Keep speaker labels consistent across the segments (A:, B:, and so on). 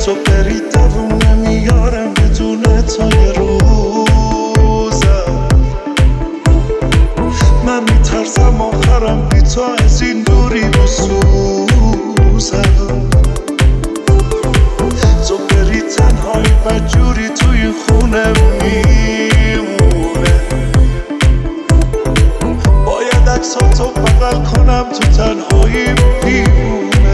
A: تو بری دووم نمیارم بدون تو یه روزم. من میترسم آخرم بی تو از این دوری بسوزم. تو بری تنهایی بدجوری توی خونه میمونه. باید عکساتو بغل کنم تو تنهایی دیوونه.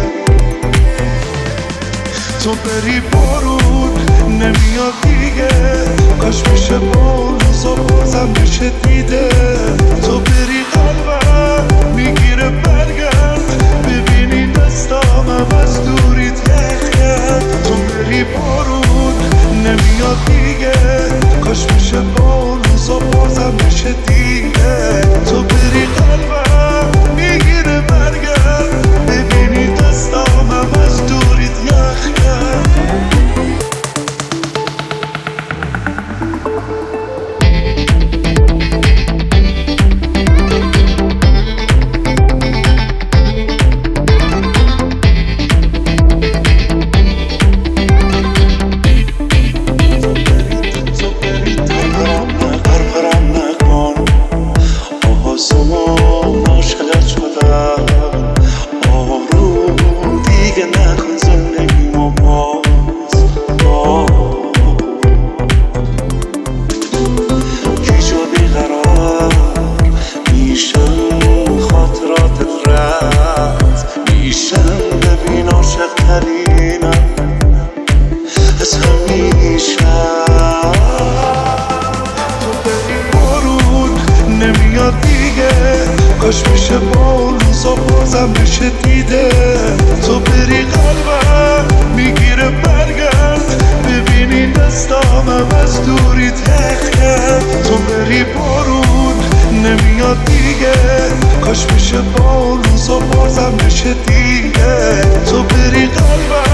A: تو بری بارون نمیاد دیگه، کاش میشه با روزا بازم بشه دیده. تو بری قلبم میگیره برگرد، ببینی دستامم از دوریت یخ کرد. تو بری بارون نمیاد دیگه، کاش میشه با روزا بازم بشه دیگه. تو بری قلبم میگیره برگرد، ببینی دستامم از دوریت یخ کرد. کاش میشه با روزا بازم بشه دیده. تو بری قلبم میگیره برگرد، ببینی دستامم از دوریت یخ کرد. تو بری بارون نمیاد دیگه، کاش میشه با روزا بازم بشه دیگه. تو بری قلبم